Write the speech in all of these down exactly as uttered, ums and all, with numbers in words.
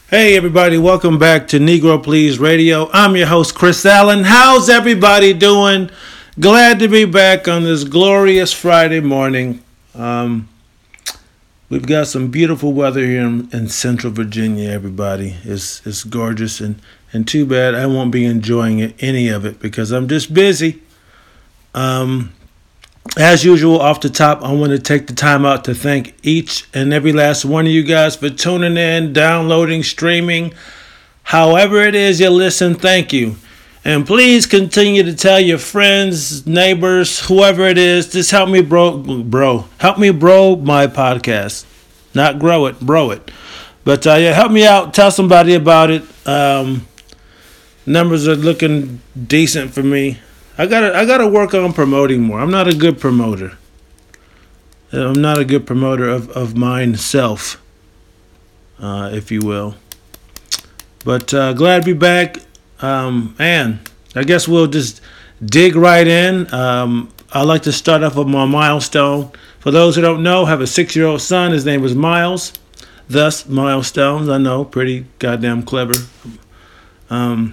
Hey everybody, welcome back to Negro Please Radio. I'm your host Chris Allen. How's everybody doing? Glad to be back on this glorious Friday morning. Um, we've got some beautiful weather here in, in Central Virginia. Everybody, it's it's gorgeous, and and too bad I won't be enjoying it, any of it, because I'm just busy. Um, As usual, off the top, I want to take the time out to thank each and every last one of you guys for tuning in, downloading, streaming. However it is you listen, thank you. And please continue to tell your friends, neighbors, whoever it is, just help me bro, bro, help me bro my podcast. Not grow it, bro it. But uh, yeah, help me out, tell somebody about it. Um, numbers are looking decent for me. I gotta, I gotta work on promoting more. I'm not a good promoter. I'm not a good promoter of, of myself, uh, if you will. But uh, glad to be back. Um, and I guess we'll just dig right in. Um, I like to start off with my milestone. For those who don't know, I have a six-year-old son. His name is Miles. Thus, milestones. I know, pretty goddamn clever. Um,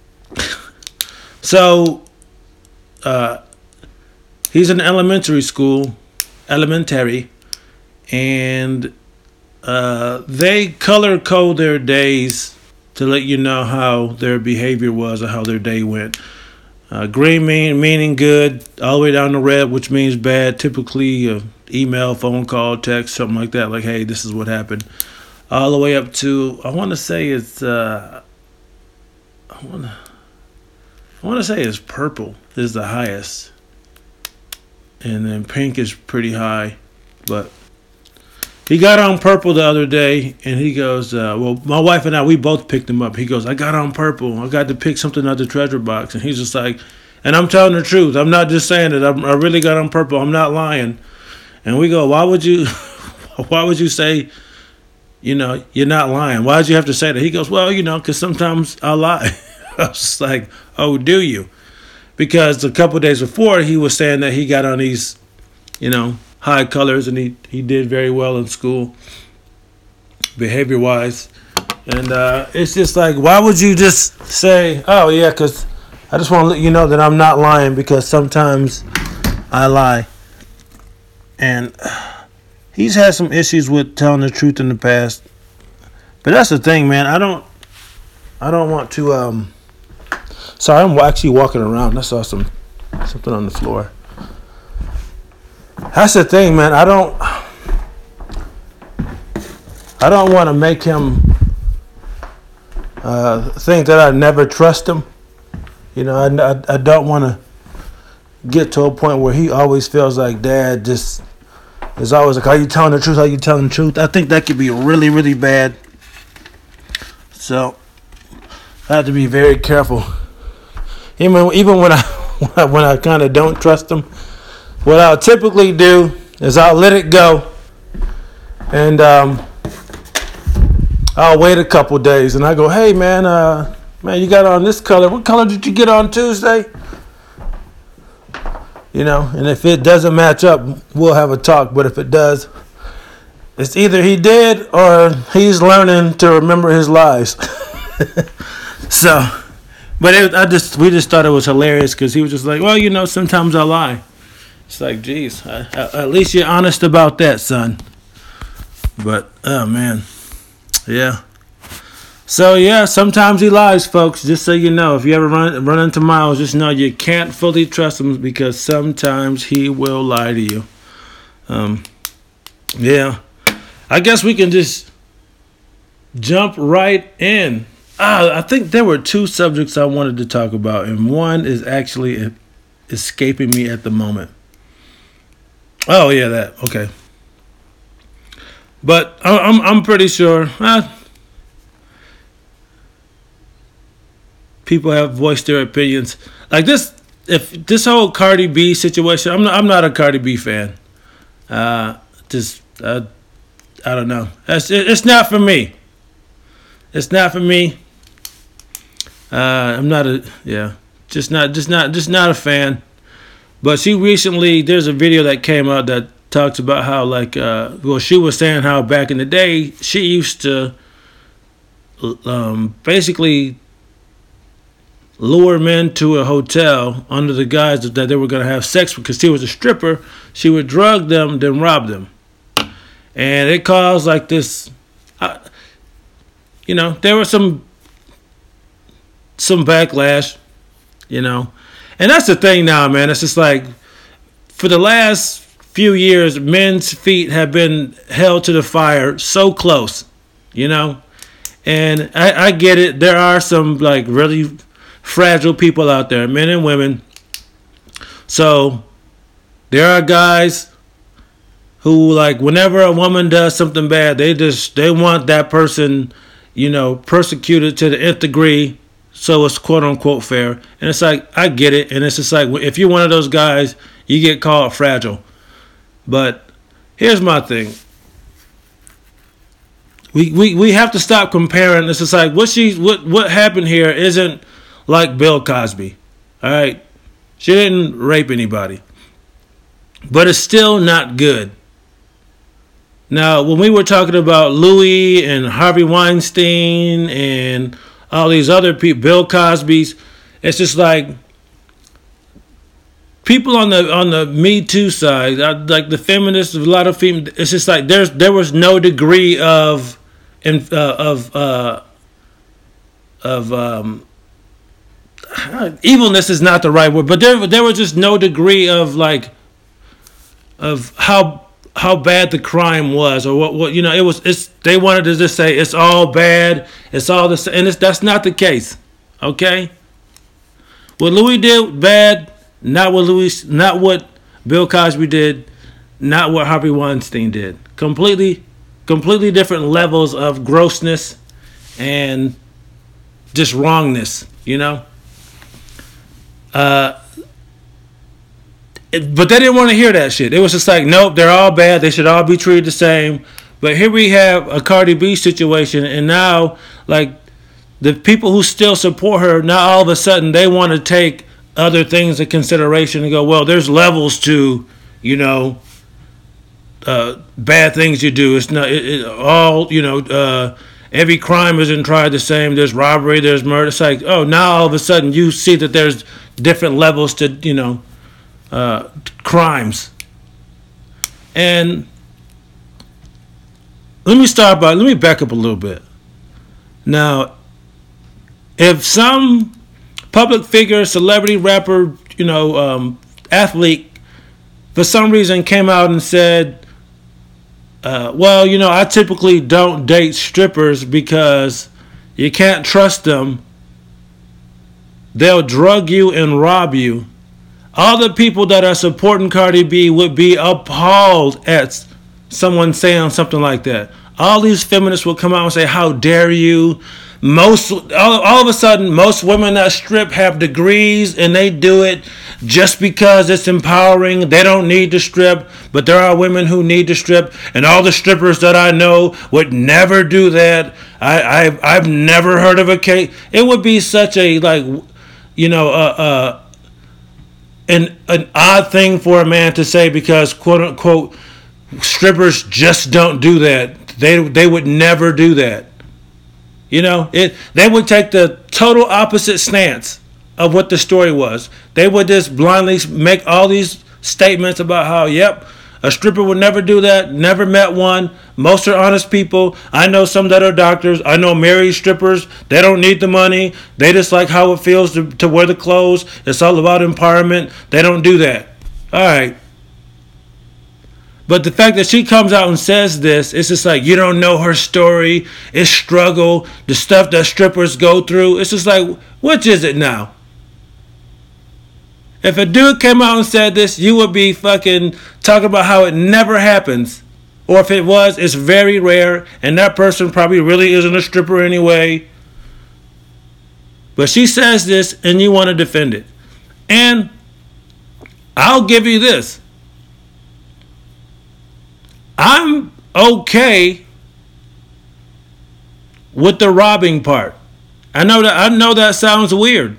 so. Uh, he's in elementary school, elementary, and uh, they color code their days to let you know how their behavior was or how their day went. Uh, green mean, meaning good, all the way down to red, which means bad. Typically, uh, email, phone call, text, something like that. Like, hey, this is what happened. All the way up to, I want to say it's, uh, I want to. I want to say it's purple is the highest. And then pink is pretty high. But he got on purple the other day. And he goes, uh, well, my wife and I, we both picked him up. He goes, I got on purple. I got to pick something out of the treasure box. And he's just like, and I'm telling the truth. I'm not just saying it. I'm, I really got on purple. I'm not lying. And we go, why would you, why would you say, you know, you're not lying? Why did you have to say that? He goes, well, you know, because sometimes I lie. I was just like, oh, do you? Because a couple of days before, he was saying that he got on these, you know, high colors, and he, he did very well in school, behavior-wise. And uh, it's just like, why would you just say, oh, yeah, because I just want to let you know that I'm not lying, because sometimes I lie. And he's had some issues with telling the truth in the past. But that's the thing, man. I don't, I don't want to... Um, Sorry, I'm actually walking around. I saw some something on the floor. That's the thing, man. I don't I don't want to make him uh, think that I never trust him. You know, I, I, I don't want to get to a point where he always feels like Dad just is always like, are you telling the truth? Are you telling the truth? I think that could be really, really bad. So I have to be very careful. Even even when I when I kind of don't trust them, what I'll typically do is I'll let it go, and um, I'll wait a couple days, and I go, hey man, uh, man, you got on this color. What color did you get on Tuesday? You know, and if it doesn't match up, we'll have a talk. But if it does, it's either he did or he's learning to remember his lies. So. But it, I just we just thought it was hilarious because he was just like, well, you know, sometimes I lie. It's like, geez, I, I, at least you're honest about that, son. But, oh, man. Yeah. So, yeah, sometimes he lies, folks. Just so you know, if you ever run, run into Miles, just know you can't fully trust him because sometimes he will lie to you. Um, yeah. I guess we can just jump right in. Uh, I think there were two subjects I wanted to talk about, and one is actually escaping me at the moment. Oh yeah, that okay. But I'm I'm pretty sure uh, people have voiced their opinions. Like this, if this whole Cardi B situation, I'm not I'm not a Cardi B fan. Uh, just uh, I don't know. It's it's not for me. It's not for me. Uh, I'm not a yeah, just not just not just not a fan. But she recently, there's a video that came out that talks about how like uh, well she was saying how back in the day she used to um, basically lure men to a hotel under the guise that they were going to have sex because she was a stripper. She would drug them, then rob them. And it caused like this, uh, you know, there was some some backlash, you know. And that's the thing now, man. It's just like, for the last few years, men's feet have been held to the fire so close, you know. And I, I get it. There are some like really fragile people out there, men and women. So there are guys who, like, whenever a woman does something bad, they just they want that person, you know, persecuted to the nth degree, so it's quote unquote fair. And it's like, I get it, and it's just like, if you're one of those guys, you get called fragile. But here's my thing. We, we we have to stop comparing. It's just like, what she what what happened here isn't like Bill Cosby. All right, she didn't rape anybody, but it's still not good. Now, when we were talking about Louis and Harvey Weinstein and all these other people, Bill Cosby's, it's just like people on the on the Me Too side, like the feminists, a lot of female. It's just like there's there was no degree of and uh, of uh, of um, evilness is not the right word, but there there was just no degree of like of how how bad the crime was, or what what you know it was. It's they wanted to just say it's all bad, it's all this, and it's, that's not the case. Okay, what Louis did bad, not what Louis, not what Bill Cosby did, not what Harvey Weinstein did. Completely. Completely different levels of grossness and just wrongness, you know? Uh, it, but they didn't want to hear that shit. It was just like, nope, they're all bad. They should all be treated the same. But here we have a Cardi B situation, and now, like, the people who still support her, now all of a sudden they want to take other things into consideration and go, well, there's levels to, you know, Uh, bad things you do. It's not it, it, all, you know, uh, every crime isn't tried the same. There's robbery, there's murder. It's like, oh, now all of a sudden you see that there's different levels to, you know, uh, crimes. And let me start by, let me back up a little bit. Now, if some public figure, celebrity, rapper, you know, um, athlete, for some reason came out and said, Uh, well, you know, I typically don't date strippers because you can't trust them. They'll drug you and rob you. All the people that are supporting Cardi B would be appalled at someone saying something like that. All these feminists will come out and say, how dare you? Most all, all of a sudden, most women that strip have degrees and they do it just because it's empowering. They don't need to strip, but there are women who need to strip, and all the strippers that I know would never do that. I, I've I've never heard of a case. It would be such a like, you know, uh, uh, an an odd thing for a man to say because quote unquote strippers just don't do that. They they would never do that. You know, it. They would take the total opposite stance of what the story was. They would just blindly make all these statements about how, yep, a stripper would never do that, never met one. Most are honest people. I know some that are doctors. I know married strippers. They don't need the money. They just like how it feels to, to wear the clothes. It's all about empowerment. They don't do that. All right. But the fact that she comes out and says this, it's just like, you don't know her story. It's struggle, the stuff that strippers go through. It's just like, which is it now? If a dude came out and said this, you would be fucking talking about how it never happens. Or if it was, it's very rare, and that person probably really isn't a stripper anyway. But she says this, and you want to defend it. And I'll give you this. I'm okay with the robbing part. I know that I know that sounds weird.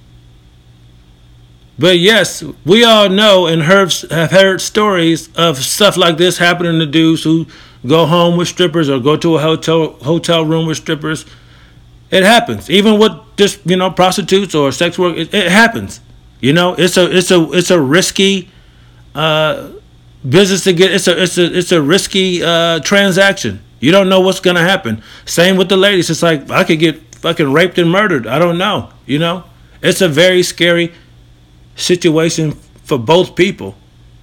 But yes, we all know and heard, have heard stories of stuff like this happening to dudes who go home with strippers or go to a hotel hotel room with strippers. It happens. Even with just, you know, prostitutes or sex work, it, it happens. You know, it's a it's a it's a risky uh, business to get. It's a it's a it's a risky uh, transaction. You don't know what's gonna happen. Same with the ladies. It's like I could get fucking raped and murdered. I don't know. You know, it's a very scary situation for both people.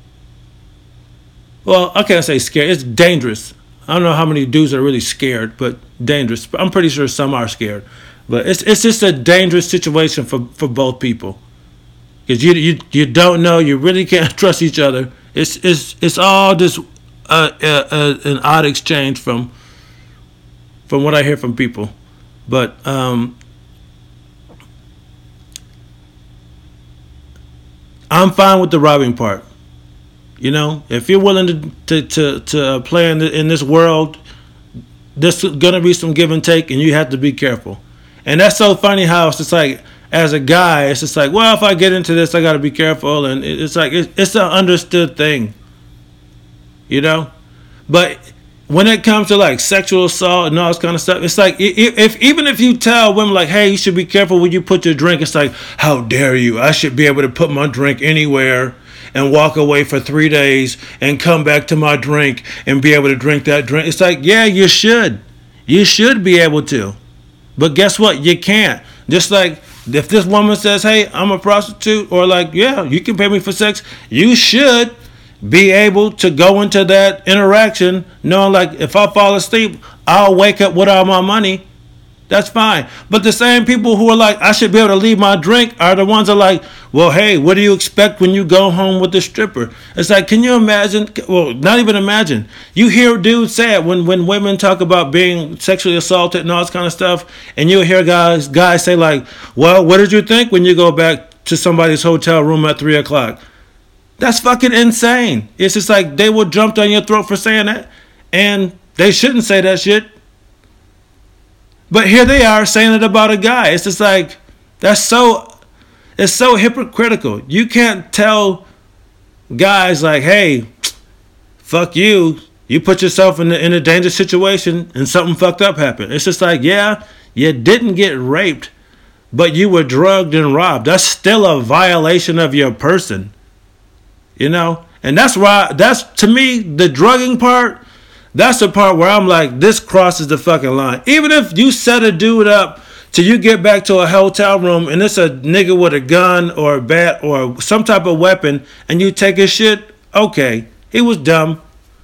Well, I can't say scared. It's dangerous. I don't know how many dudes are really scared, but dangerous. I'm pretty sure some are scared. But it's it's just a dangerous situation for, for both people. Because you, you you don't know, you really can't trust each other. It's it's it's all just uh, uh, uh, an odd exchange from from what I hear from people. But um, I'm fine with the robbing part. You know, if you're willing to to to, to play in, the, in this world, there's gonna be some give and take, and you have to be careful. And that's so funny how it's just like, as a guy, it's just like, well, if I get into this, I got to be careful, and it's like it's, it's an understood thing. You know, but when it comes to like sexual assault and all this kind of stuff, it's like if, if even if you tell women like, hey, you should be careful when you put your drink, it's like, how dare you? I should be able to put my drink anywhere and walk away for three days and come back to my drink and be able to drink that drink. It's like, yeah, you should. You should be able to. But guess what? You can't. Just like if this woman says, hey, I'm a prostitute, or like, yeah, you can pay me for sex, you should be able to go into that interaction knowing like if I fall asleep, I'll wake up with all my money. That's fine. But the same people who are like, I should be able to leave my drink, are the ones that are like, well, hey, what do you expect when you go home with the stripper? It's like, can you imagine? Well, not even imagine. You hear dudes say it when, when women talk about being sexually assaulted and all this kind of stuff. And you hear guys guys say like, well, what did you think when you go back to somebody's hotel room at three o'clock? That's fucking insane. It's just like they will jump down your throat for saying that. And they shouldn't say that shit. But here they are saying it about a guy. It's just like, that's so, it's so hypocritical. You can't tell guys like, hey, fuck you. You put yourself in a, in a dangerous situation and something fucked up happened. It's just like, yeah, you didn't get raped, but you were drugged and robbed. That's still a violation of your person. You know? And that's why, that's, to me, the drugging part, that's the part where I'm like, this crosses the fucking line. Even if you set a dude up till you get back to a hotel room and it's a nigga with a gun or a bat or some type of weapon and you take his shit, okay, he was dumb.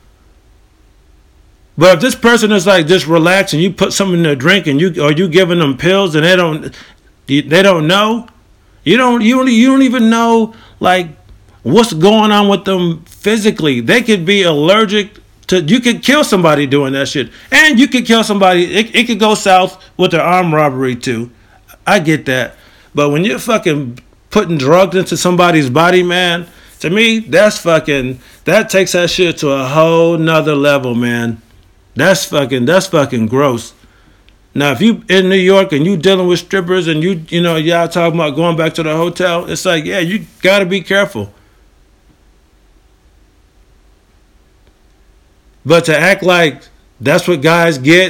But if this person is like just relaxed and you put something in their drink and you or you giving them pills and they don't they don't know, you don't you don't you don't even know like what's going on with them physically. They could be allergic. To, you could kill somebody doing that shit. And you could kill somebody. It, it could go south with the armed robbery too. I get that. But when you're fucking putting drugs into somebody's body, man, to me, that's fucking, that takes that shit to a whole nother level, man. That's fucking, that's fucking gross. Now, if you in New York and you dealing with strippers and you, you know, y'all talking about going back to the hotel, it's like, yeah, you gotta be careful. But to act like that's what guys get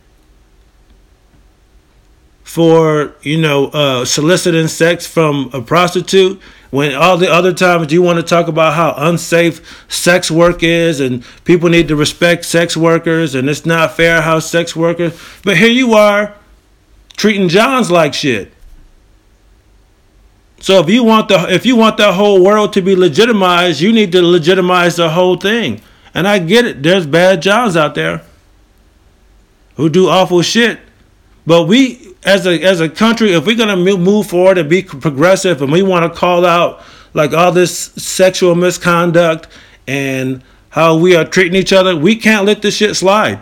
for, you know, uh, soliciting sex from a prostitute, when all the other times you want to talk about how unsafe sex work is and people need to respect sex workers and it's not fair how sex workers, but here you are treating Johns like shit. So if you want the if you want the whole world to be legitimized, you need to legitimize the whole thing. And I get it. There's bad Johns out there who do awful shit. But we, as a as a country, if we're going to move forward and be progressive and we want to call out like all this sexual misconduct and how we are treating each other, we can't let this shit slide.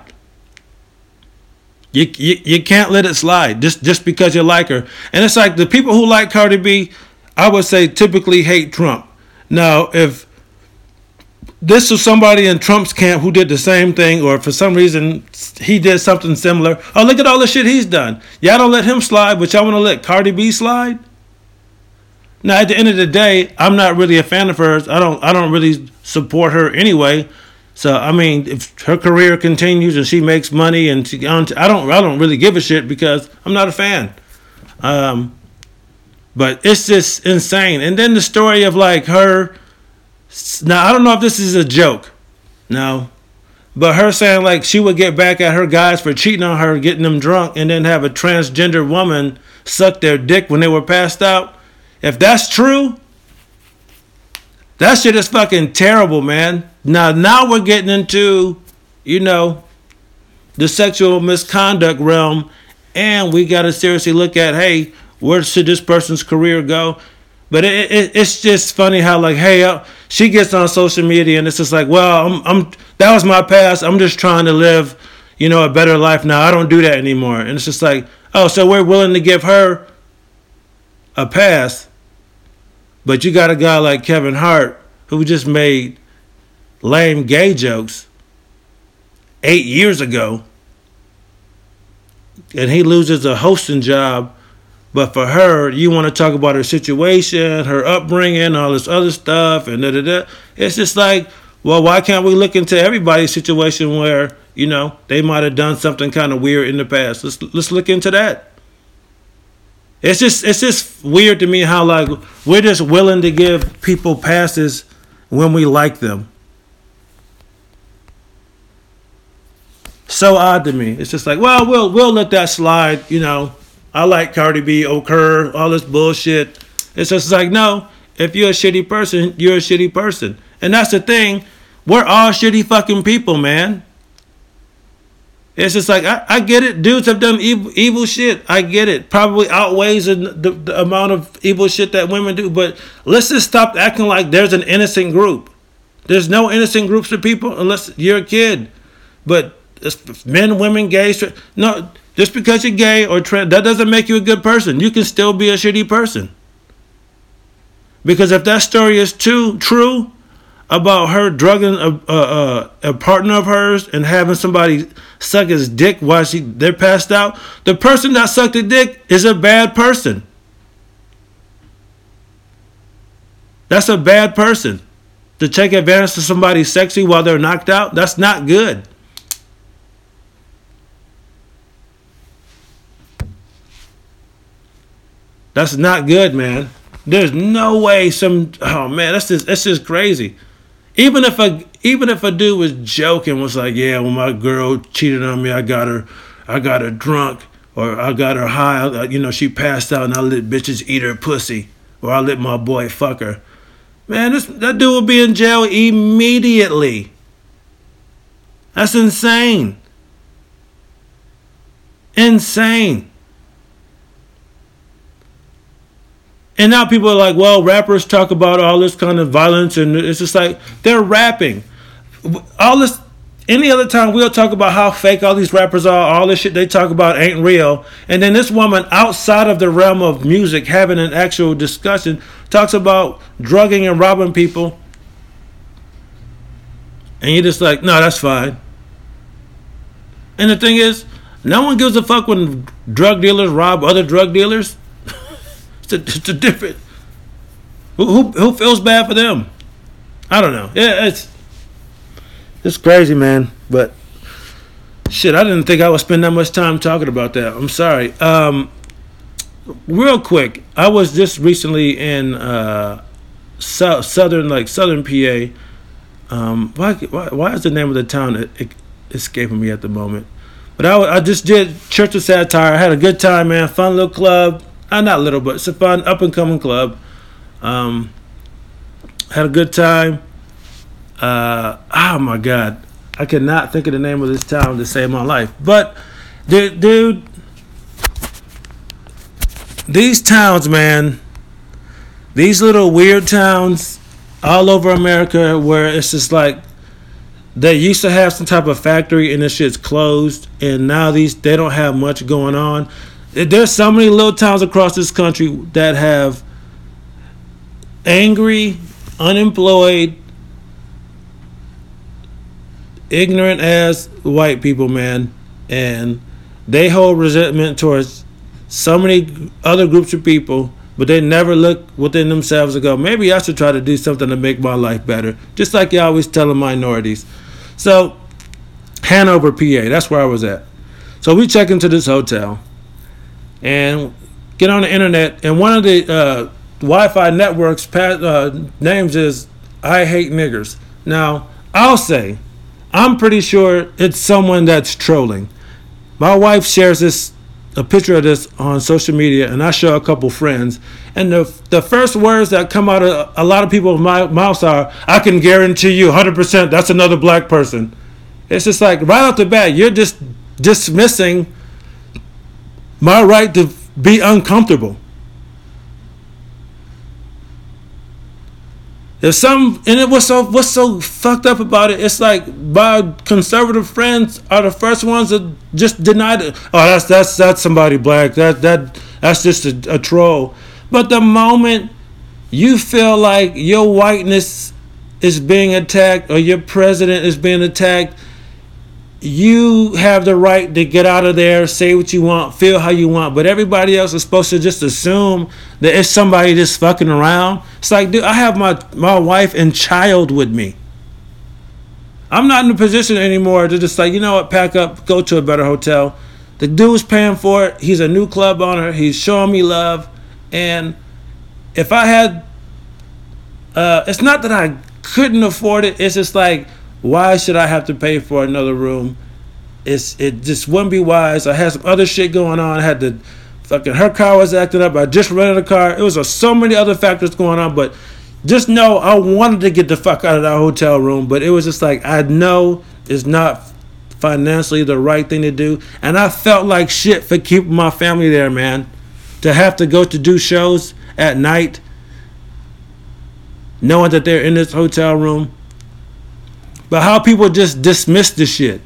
You, you, you can't let it slide just, just because you like her. And it's like the people who like Cardi B, I would say typically hate Trump. Now, if this was somebody in Trump's camp who did the same thing, or for some reason he did something similar. Oh, look at all the shit he's done. Y'all don't let him slide, but y'all want to let Cardi B slide? Now, at the end of the day, I'm not really a fan of hers. I don't I don't really support her anyway. So I mean, if her career continues and she makes money, and she, I don't, I don't really give a shit because I'm not a fan. Um, but it's just insane. And then the story of like her. Now I don't know if this is a joke, no, but her saying like she would get back at her guys for cheating on her, getting them drunk, and then have a transgender woman suck their dick when they were passed out. If that's true, that shit is fucking terrible, man. Now, now we're getting into, you know, the sexual misconduct realm, and we got to seriously look at, hey, where should this person's career go? But it, it, it's just funny how, like, hey, uh, she gets on social media, and it's just like, well, I'm, I'm, that was my past. I'm just trying to live, you know, a better life now. I don't do that anymore. And it's just like, oh, so we're willing to give her a pass, but you got a guy like Kevin Hart who just made lame gay jokes eight years ago, and he loses a hosting job. But for her, you want to talk about her situation, her upbringing, all this other stuff, and da da da. It's just like, well, why can't we look into everybody's situation where, you know, they might have done something kind of weird in the past? Let's let's look into that. It's just it's just weird to me how like we're just willing to give people passes when we like them. So odd to me. It's just like, well, we'll we'll let that slide, you know. I like Cardi B, Okur, all this bullshit. It's just like, no, if you're a shitty person, you're a shitty person. And that's the thing. We're all shitty fucking people, man. It's just like, I, I get it. Dudes have done evil, evil shit. I get it. Probably outweighs the, the, the amount of evil shit that women do. But let's just stop acting like there's an innocent group. There's no innocent groups of people unless you're a kid. But it's men, women, gay, straight. No, just because you're gay or trans, that doesn't make you a good person. You can still be a shitty person. Because if that story is too true about her drugging a, a, a, a partner of hers and having somebody suck his dick while she they're passed out, the person that sucked the dick is a bad person. That's a bad person. To take advantage of somebody sexy while they're knocked out, that's not good. That's not good, man. There's no way some oh man, that's just that's just crazy. Even if a even if a dude was joking, was like, yeah, when my girl cheated on me, I got her, I got her drunk, or I got her high. You know, she passed out, and I let bitches eat her pussy, or I let my boy fuck her. Man, this that dude would be in jail immediately. That's insane. Insane. And now people are like, well, rappers talk about all this kind of violence, and it's just like, they're rapping. All this, any other time we'll talk about how fake all these rappers are, all this shit they talk about ain't real. And then this woman outside of the realm of music having an actual discussion talks about drugging and robbing people. And you're just like, no, that's fine. And the thing is, no one gives a fuck when drug dealers rob other drug dealers. It's a, it's a different. Who, who who feels bad for them? I don't know. Yeah, it's it's crazy, man. But shit, I didn't think I would spend that much time talking about that. I'm sorry. Um, real quick, I was just recently in uh, south, southern, like southern P A. Um, why, why why is the name of the town escaping me at the moment? But I I just did Church of Satire. I had a good time, man. Fun little club. Uh, not little, but it's a fun up-and-coming club. Um, had a good time. Uh, oh, my God. I cannot think of the name of this town to save my life. But, dude, dude, these towns, man, these little weird towns all over America where it's just like they used to have some type of factory and this shit's closed, and now these they don't have much going on. There's so many little towns across this country that have angry, unemployed, ignorant ass white people, man. And they hold resentment towards so many other groups of people, but they never look within themselves and go, maybe I should try to do something to make my life better. Just like you always tell the minorities. So, Hanover, P A, that's where I was at. So we check into this hotel and get on the internet, and one of the uh, Wi-Fi networks uh, names is I Hate Niggers. Now, I'll say, I'm pretty sure it's someone that's trolling. My wife shares this a picture of this on social media, and I show a couple friends, and the the first words that come out of a lot of people's mouths are, I can guarantee you one hundred percent that's another black person. It's just like, right off the bat, you're just dismissing my right to be uncomfortable. If some, and it was so, what's so fucked up about it, it's like my conservative friends are the first ones that just denied it. Oh, that's that's that's somebody black. That that that's just a, a troll. But the moment you feel like your whiteness is being attacked or your president is being attacked, you have the right to get out of there, say what you want, feel how you want. But everybody else is supposed to just assume that it's somebody just fucking around. It's like, dude, I have my, my wife and child with me. I'm not in a position anymore to just like, you know what, pack up, go to a better hotel. The dude's paying for it. He's a new club owner. He's showing me love. And if I had, uh, it's not that I couldn't afford it. It's just like, why should I have to pay for another room? It's it just wouldn't be wise. I had some other shit going on. I had to fucking, her car was acting up. I just rented a car. It was a, so many other factors going on. But just know I wanted to get the fuck out of that hotel room. But it was just like, I know it's not financially the right thing to do. And I felt like shit for keeping my family there, man. To have to go to do shows at night, knowing that they're in this hotel room. But how people just dismiss the shit.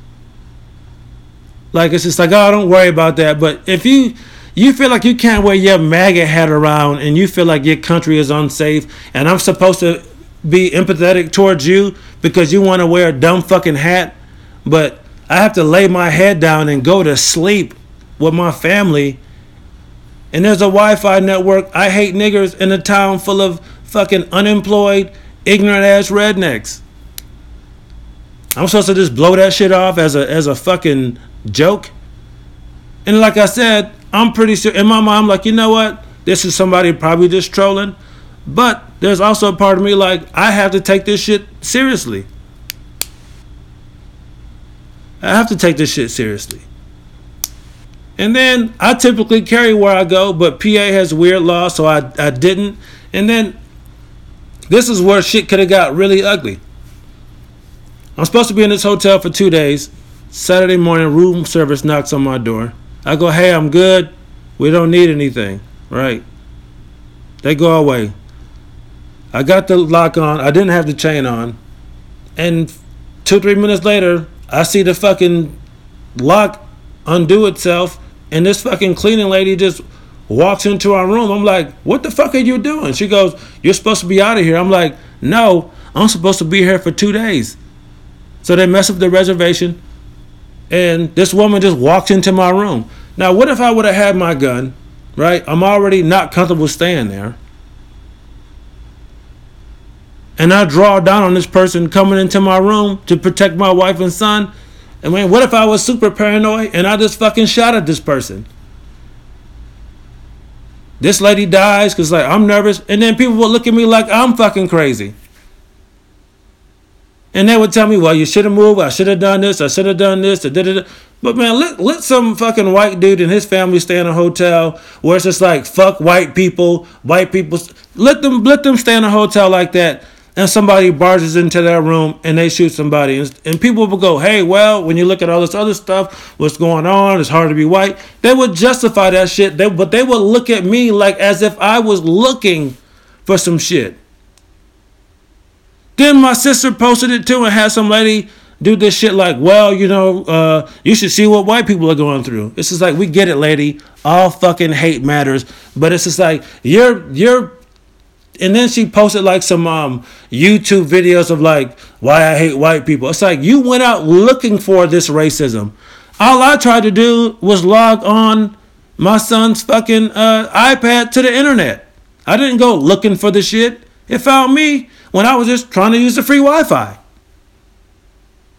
Like, it's just like, oh, don't worry about that. But if you you feel like you can't wear your MAGA hat around and you feel like your country is unsafe and I'm supposed to be empathetic towards you because you want to wear a dumb fucking hat, but I have to lay my head down and go to sleep with my family, and there's a Wi-Fi network, I Hate Niggers, in a town full of fucking unemployed, ignorant-ass rednecks. I'm supposed to just blow that shit off as a as a fucking joke? And like I said, I'm pretty sure in my mind, I'm like, you know what? This is somebody probably just trolling. But there's also a part of me like, I have to take this shit seriously. I have to take this shit seriously. And then I typically carry where I go, but P A has weird laws, so I, I didn't. And then this is where shit could have got really ugly. I'm supposed to be in this hotel for two days. Saturday morning, room service knocks on my door. I go, hey, I'm good. We don't need anything. Right. They go away. I got the lock on. I didn't have the chain on. And two, three minutes later, I see the fucking lock undo itself. And this fucking cleaning lady just walks into our room. I'm like, what the fuck are you doing? She goes, you're supposed to be out of here. I'm like, no, I'm supposed to be here for two days. So they mess up the reservation, and this woman just walks into my room. Now, what if I would have had my gun, right? I'm already not comfortable staying there. And I draw down on this person coming into my room to protect my wife and son. I mean, what if I was super paranoid and I just fucking shot at this person? This lady dies because, like, I'm nervous, and then people will look at me like I'm fucking crazy. And they would tell me, well, you should have moved. I should have done this. I should have done this. Da, da, da. But, man, let, let some fucking white dude and his family stay in a hotel where it's just like, fuck white people, white people. Let them let them stay in a hotel like that, and somebody barges into their room and they shoot somebody. And, and people will go, hey, well, when you look at all this other stuff, what's going on, it's hard to be white. They would justify that shit, they, but they would look at me like as if I was looking for some shit. Then my sister posted it too and had some lady do this shit like, well, you know, uh, you should see what white people are going through. It's just like, we get it, lady. All fucking hate matters. But it's just like, you're, you're, and then she posted like some um, YouTube videos of like, why I hate white people. It's like, you went out looking for this racism. All I tried to do was log on my son's fucking uh, iPad to the internet. I didn't go looking for the shit. It found me when I was just trying to use the free Wi-Fi.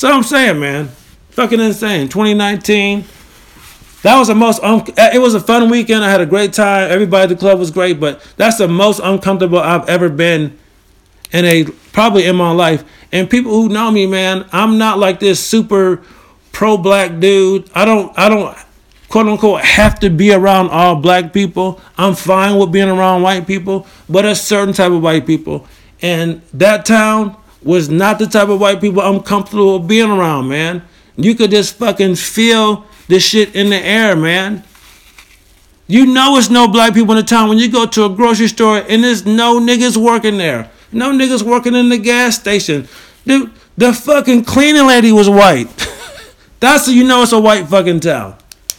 So I'm saying, man, fucking insane. twenty nineteen. That was the most, un- it was a fun weekend. I had a great time. Everybody at the club was great, but that's the most uncomfortable I've ever been in a, probably in my life. And people who know me, man, I'm not like this super pro-black dude. I don't, I don't, quote unquote, have to be around all black people. I'm fine with being around white people, but a certain type of white people. And that town was not the type of white people I'm comfortable with being around, man. You could just fucking feel this shit in the air, man. You know it's no black people in the town when you go to a grocery store and there's no niggas working there. No niggas working in the gas station. Dude, the fucking cleaning lady was white. That's how you know it's a white fucking town.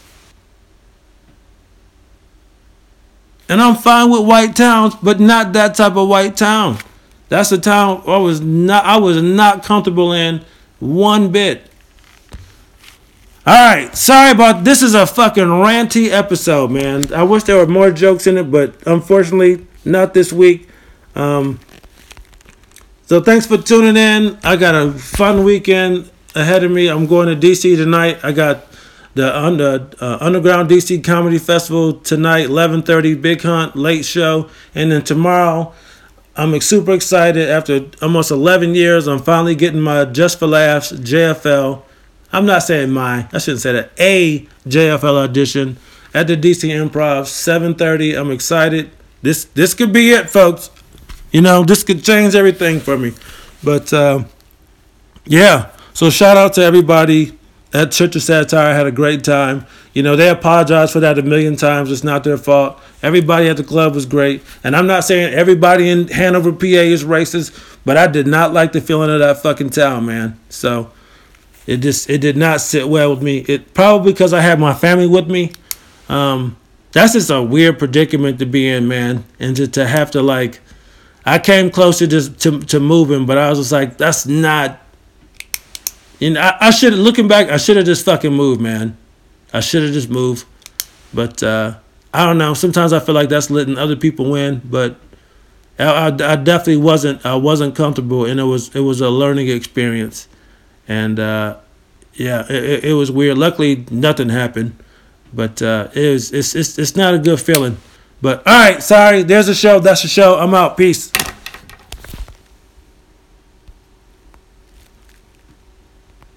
And I'm fine with white towns, but not that type of white town. That's a town I was not I was not comfortable in one bit. Alright, sorry about this is a fucking ranty episode, man. I wish there were more jokes in it, but unfortunately not this week. Um, so thanks for tuning in. I got a fun weekend ahead of me. I'm going to D C tonight. I got the under, uh, Underground D C Comedy Festival tonight, eleven thirty, Big Hunt, late show. And then tomorrow, I'm super excited. After almost eleven years, I'm finally getting my Just for Laughs J F L. I'm not saying my, I shouldn't say that, a J F L audition at the D C Improv, seven thirty. I'm excited. This this could be it, folks. You know, this could change everything for me. But, uh, yeah. So shout out to everybody at Church of Satire. I had a great time. You know, they apologize for that a million times. It's not their fault. Everybody at the club was great. And I'm not saying everybody in Hanover, P A is racist, but I did not like the feeling of that fucking town, man. So it just, it did not sit well with me. It probably because I had my family with me. Um, that's just a weird predicament to be in, man. And to, to have to like, I came closer to, to, to moving, but I was just like, that's not, you know, I, I should, looking back, I should have just fucking moved, man. I should have just moved. But, uh, I don't know. Sometimes I feel like that's letting other people win, but I, I, I definitely wasn't, I wasn't comfortable, and it was, it was a learning experience. And, uh, yeah, it, it was weird. Luckily, nothing happened, but, uh, it was, it's, it's, it's not a good feeling. But, all right, sorry. There's a show. That's the show. I'm out. Peace.